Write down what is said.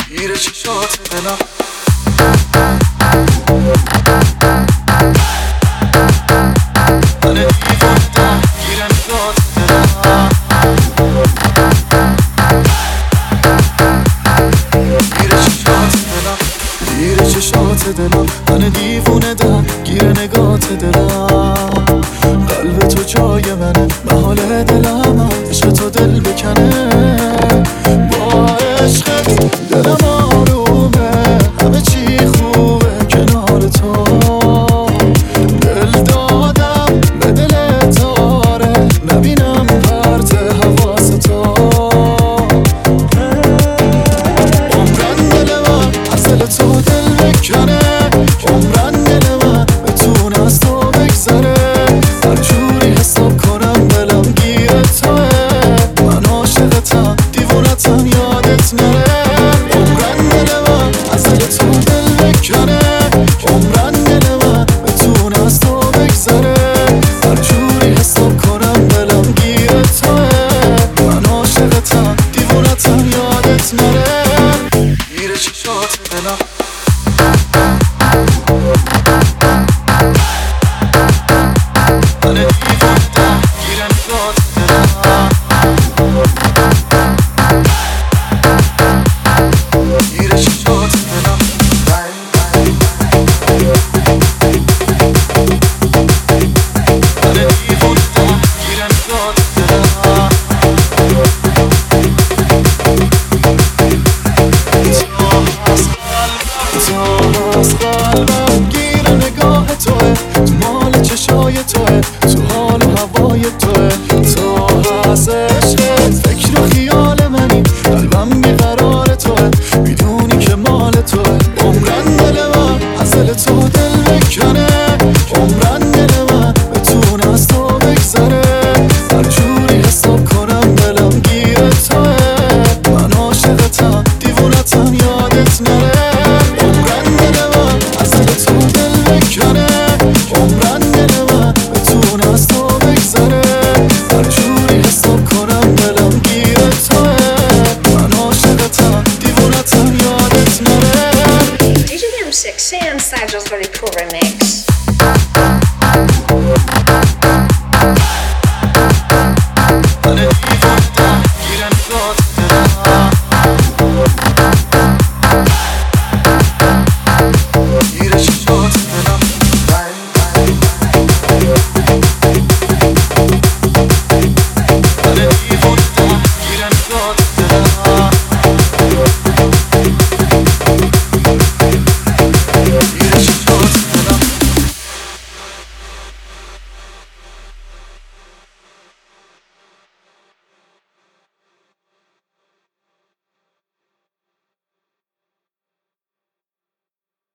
گیر چشات دلم من دیوونه‌ام گیر نگات دلم گیر چشات دلم من دیوونه‌ام گیر نگات دلم قلب تو جای منه محال دلم عشق تو دل بکنه با عشقت دلم آرومه همه چی خوبه کنار تو دل دادم به دل تاره نبینم پرت حواس تو عمرن دل من از دل تو دل بکنه عمرن دل من بتونه از تو بگذره هر جوری حساب کنم دلم گیر توه من عاشقتم دیوونتم یادت نره عمرن دل من از دل تو دل بکنه عمرن دل من بتونه از تو بگذره هر جوری حساب کنم دلم گیر توه من عاشقتم دیوونتم یادت نره گیر چشات دلم